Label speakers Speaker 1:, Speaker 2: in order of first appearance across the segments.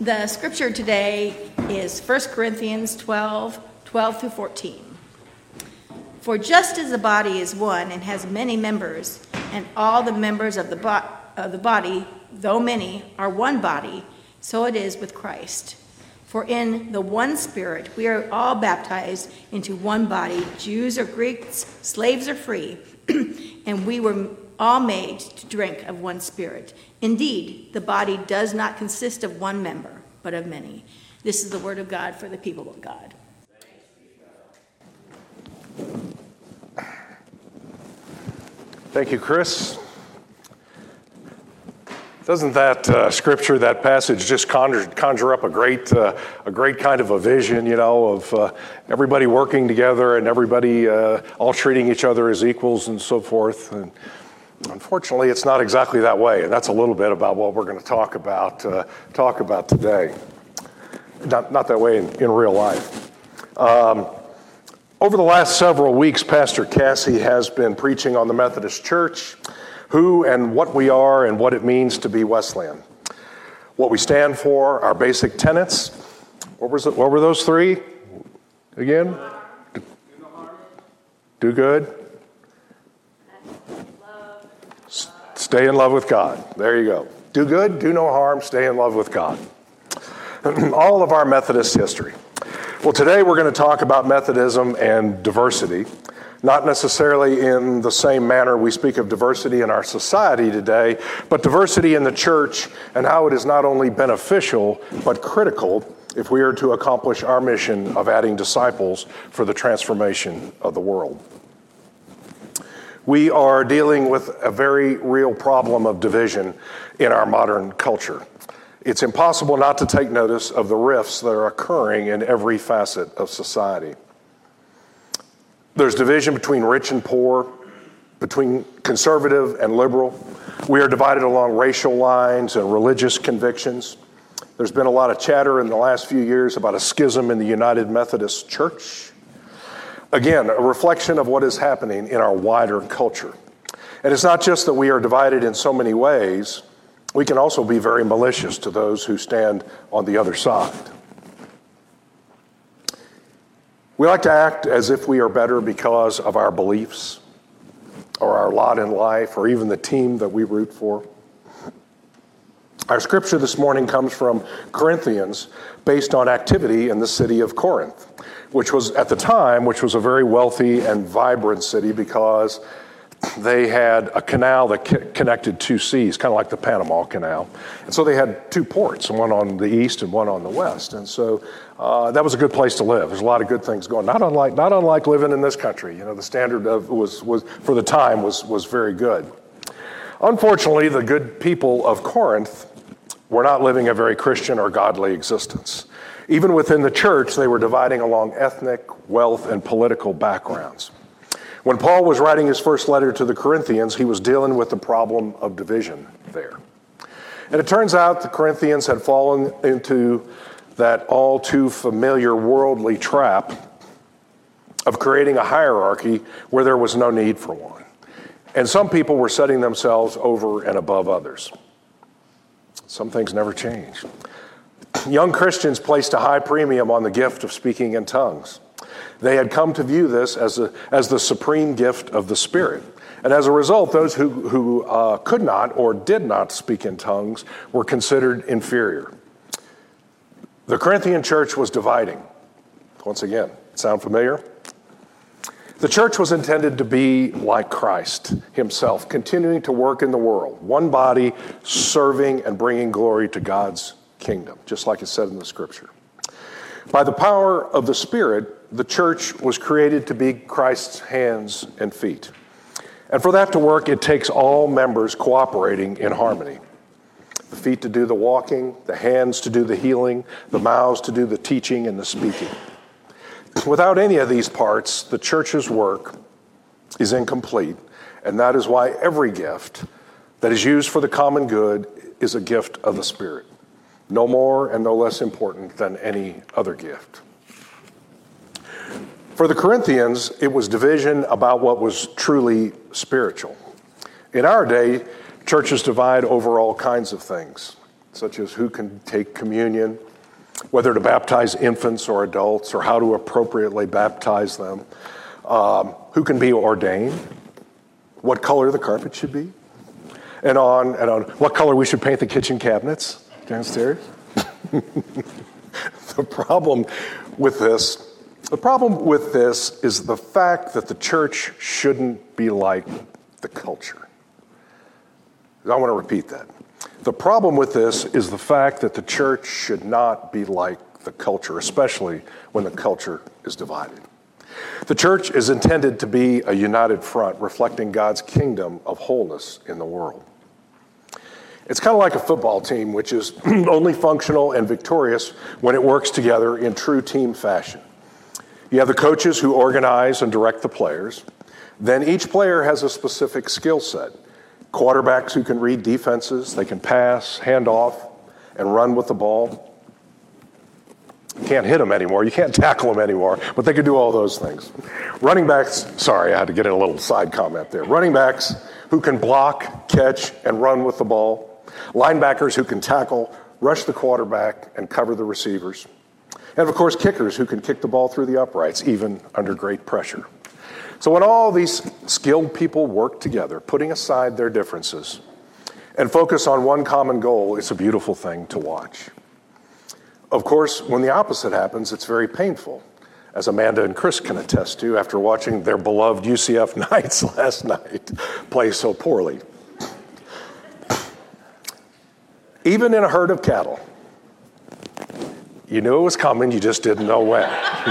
Speaker 1: The scripture today is 1 Corinthians 12 through 14. For just as the body is one and has many members, and all the members of the body, though many, are one body, so it is with Christ. For in the one Spirit we are all baptized into one body, Jews or Greeks, slaves or free, and we were all made to drink of one Spirit. Indeed, the body does not consist of one member, but of many. This is the word of God for the people of God.
Speaker 2: Thank you, Chris. Doesn't that scripture, that passage, just conjure up a great kind of a vision, of everybody working together and everybody all treating each other as equals and so forth? And unfortunately, it's not exactly that way, and that's a little bit about what we're going to talk about today. Not that way in real life. Over the last several weeks, Pastor Cassie has been preaching on the Methodist Church, who and what we are and what it means to be Wesleyan. What we stand for, our basic tenets. What were those three again? Do good. Stay in love with God. There you go. Do good, do no harm, stay in love with God. All of our Methodist history. Well, today we're going to talk about Methodism and diversity. Not necessarily in the same manner we speak of diversity in our society today, but diversity in the church and how it is not only beneficial, but critical if we are to accomplish our mission of adding disciples for the transformation of the world. We are dealing with a very real problem of division in our modern culture. It's impossible not to take notice of the rifts that are occurring in every facet of society. There's division between rich and poor, between conservative and liberal. We are divided along racial lines and religious convictions. There's been a lot of chatter in the last few years about a schism in the United Methodist Church. Again, a reflection of what is happening in our wider culture. And it's not just that we are divided in so many ways, we can also be very malicious to those who stand on the other side. We like to act as if we are better because of our beliefs or our lot in life or even the team that we root for. Our scripture this morning comes from Corinthians based on activity in the city of Corinth, which was at the time, which was a very wealthy and vibrant city because they had a canal that connected two seas, kind of like the Panama Canal. And so they had two ports, one on the east and one on the west. And so that was a good place to live. There's a lot of good things going. Not unlike living in this country. The standard was for the time was very good. Unfortunately, the good people of Corinth were not living a very Christian or godly existence. Even within the church, they were dividing along ethnic, wealth, and political backgrounds. When Paul was writing his first letter to the Corinthians, he was dealing with the problem of division there. And it turns out the Corinthians had fallen into that all too familiar worldly trap of creating a hierarchy where there was no need for one. And some people were setting themselves over and above others. Some things never change. Young Christians placed a high premium on the gift of speaking in tongues. They had come to view this as the supreme gift of the Spirit. And as a result, those who could not or did not speak in tongues were considered inferior. The Corinthian church was dividing. Once again, sound familiar? The church was intended to be like Christ himself, continuing to work in the world, one body, serving and bringing glory to God's kingdom, just like it said in the scripture. By the power of the Spirit, the church was created to be Christ's hands and feet. And for that to work, it takes all members cooperating in harmony. The feet to do the walking, the hands to do the healing, the mouths to do the teaching and the speaking. Without any of these parts, the church's work is incomplete, and that is why every gift that is used for the common good is a gift of the Spirit. No more and no less important than any other gift. For the Corinthians, it was division about what was truly spiritual. In our day, churches divide over all kinds of things. such as who can take communion, whether to baptize infants or adults, or how to appropriately baptize them, who can be ordained, what color the carpet should be, and on what color we should paint the kitchen cabinets downstairs. The problem with this is the fact that the church shouldn't be like the culture. I want to repeat that. The problem with this is the fact that the church should not be like the culture, especially when the culture is divided. The church is intended to be a united front reflecting God's kingdom of wholeness in the world. It's kind of like a football team, which is only functional and victorious when it works together in true team fashion. You have the coaches who organize and direct the players. Then each player has a specific skill set. Quarterbacks who can read defenses, they can pass, hand off, and run with the ball. You can't hit them anymore, you can't tackle them anymore, but they can do all those things. Running backs, sorry, I had to get in a little side comment there. Running backs who can block, catch, and run with the ball. Linebackers who can tackle, rush the quarterback, and cover the receivers. And of course, kickers who can kick the ball through the uprights, even under great pressure. So when all these skilled people work together, putting aside their differences, and focus on one common goal, it's a beautiful thing to watch. Of course, when the opposite happens, it's very painful, as Amanda and Chris can attest to after watching their beloved UCF Knights last night play so poorly. Even in a herd of cattle, you knew it was coming, you just didn't know when.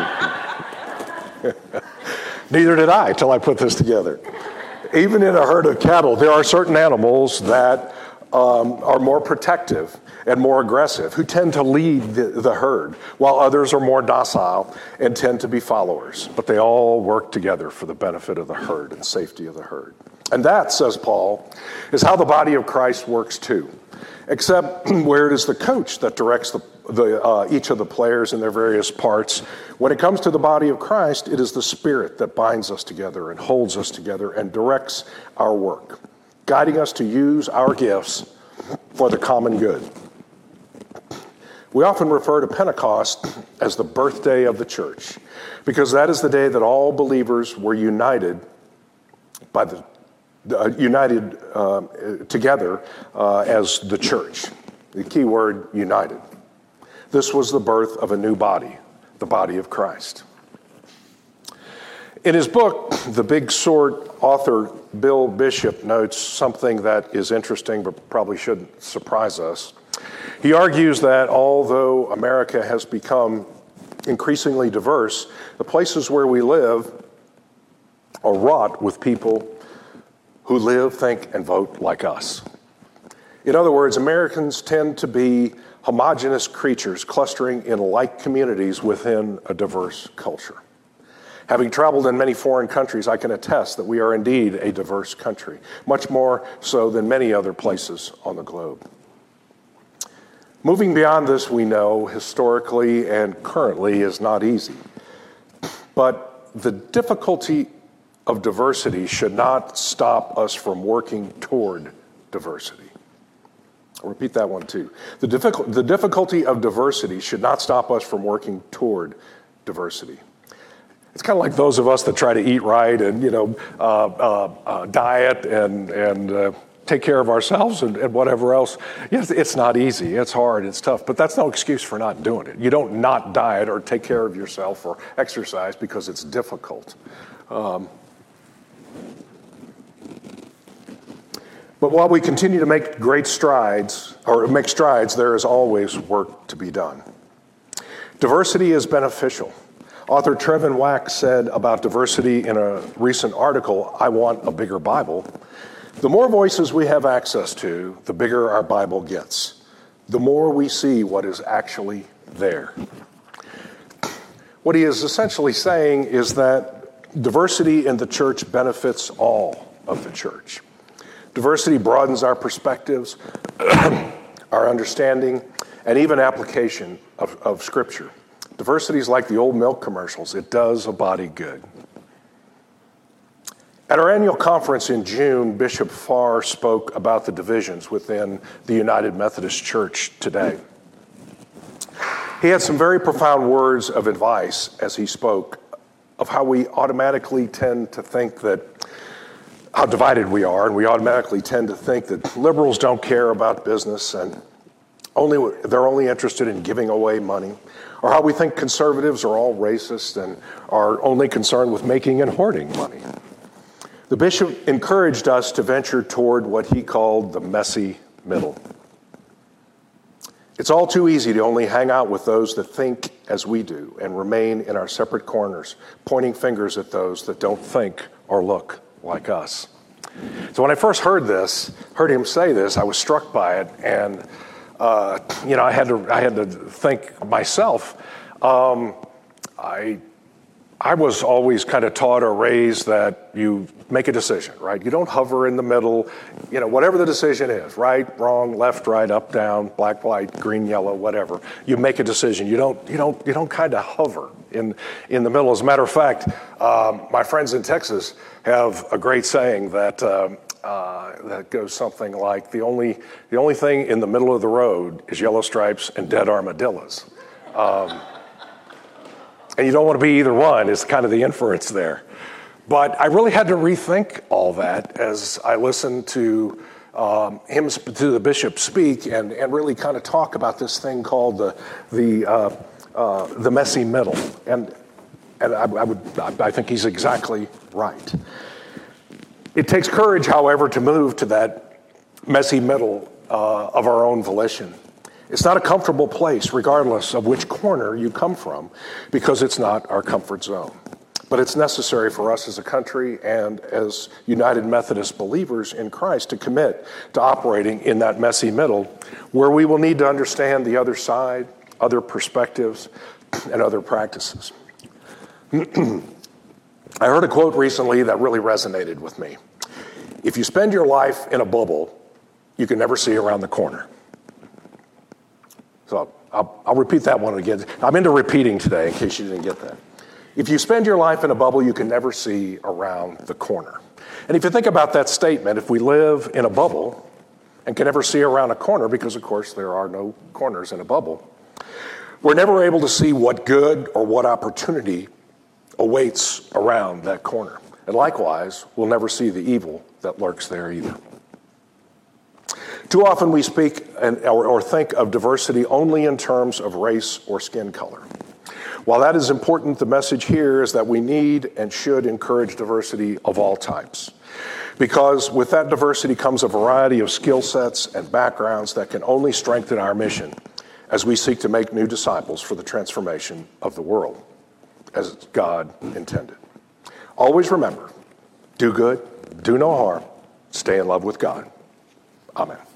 Speaker 2: Neither did I till I put this together. Even in a herd of cattle, there are certain animals that are more protective and more aggressive, who tend to lead the herd, while others are more docile and tend to be followers. But they all work together for the benefit of the herd and safety of the herd. And that, says Paul, is how the body of Christ works too, except where it is the coach that directs each of the players in their various parts. When it comes to the body of Christ, it is the Spirit that binds us together and holds us together and directs our work, guiding us to use our gifts for the common good. We often refer to Pentecost as the birthday of the church, because that is the day that all believers were united together as the church. The key word, united. This was the birth of a new body, the body of Christ. In his book, The Big Sword, author Bill Bishop notes something that is interesting but probably shouldn't surprise us. He argues that although America has become increasingly diverse, the places where we live are wrought with people who live, think, and vote like us. In other words, Americans tend to be homogeneous creatures clustering in like communities within a diverse culture. Having traveled in many foreign countries, I can attest that we are indeed a diverse country, much more so than many other places on the globe. Moving beyond this, we know, historically and currently, is not easy. But the difficulty of diversity should not stop us from working toward diversity. I'll repeat that one too. The difficulty of diversity should not stop us from working toward diversity. It's kind of like those of us that try to eat right and, diet and take care of ourselves and whatever else. Yes, it's not easy, it's hard, it's tough, but that's no excuse for not doing it. You don't not diet or take care of yourself or exercise because it's difficult. But while we continue to make strides, there is always work to be done. Diversity is beneficial. Author Trevin Wax said about diversity in a recent article, "I want a bigger Bible." The more voices we have access to, the bigger our Bible gets. The more we see what is actually there. What he is essentially saying is that diversity in the church benefits all of the church. Diversity broadens our perspectives, our understanding, and even application of Scripture. Diversity is like the old milk commercials. It does a body good. At our annual conference in June, Bishop Farr spoke about the divisions within the United Methodist Church today. He had some very profound words of advice as he spoke of how we automatically tend to think that how divided we are, and we automatically tend to think that liberals don't care about business and they're only interested in giving away money, or how we think conservatives are all racist and are only concerned with making and hoarding money. The bishop encouraged us to venture toward what he called the messy middle. It's all too easy to only hang out with those that think as we do and remain in our separate corners, pointing fingers at those that don't think or look like us. So when I first heard him say this, I was struck by it, and I had to think myself. I was always kind of taught or raised that you make a decision, right? You don't hover in the middle, whatever the decision is, right, wrong, left, right, up, down, black, white, green, yellow, whatever. You make a decision. You don't kind of hover in the middle. As a matter of fact, my friends in Texas have a great saying that goes something like, the only thing in the middle of the road is yellow stripes and dead armadillos. And you don't want to be either one, is kind of the inference there. But I really had to rethink all that as I listened to the bishop speak and really kind of talk about this thing called the messy middle. And I think he's exactly right. It takes courage, however, to move to that messy middle of our own volition. It's not a comfortable place, regardless of which corner you come from, because it's not our comfort zone. But it's necessary for us as a country and as United Methodist believers in Christ to commit to operating in that messy middle, where we will need to understand the other side, other perspectives, and other practices. I heard a quote recently that really resonated with me. If you spend your life in a bubble, you can never see around the corner. So I'll repeat that one again. I'm into repeating today in case you didn't get that. If you spend your life in a bubble, you can never see around the corner. And if you think about that statement, if we live in a bubble and can never see around a corner, because of course there are no corners in a bubble, we're never able to see what good or what opportunity awaits around that corner. And likewise, we'll never see the evil that lurks there either. Too often we speak or think of diversity only in terms of race or skin color. While that is important, the message here is that we need and should encourage diversity of all types. Because with that diversity comes a variety of skill sets and backgrounds that can only strengthen our mission as we seek to make new disciples for the transformation of the world, as God intended. Always remember, do good, do no harm, stay in love with God. Amen.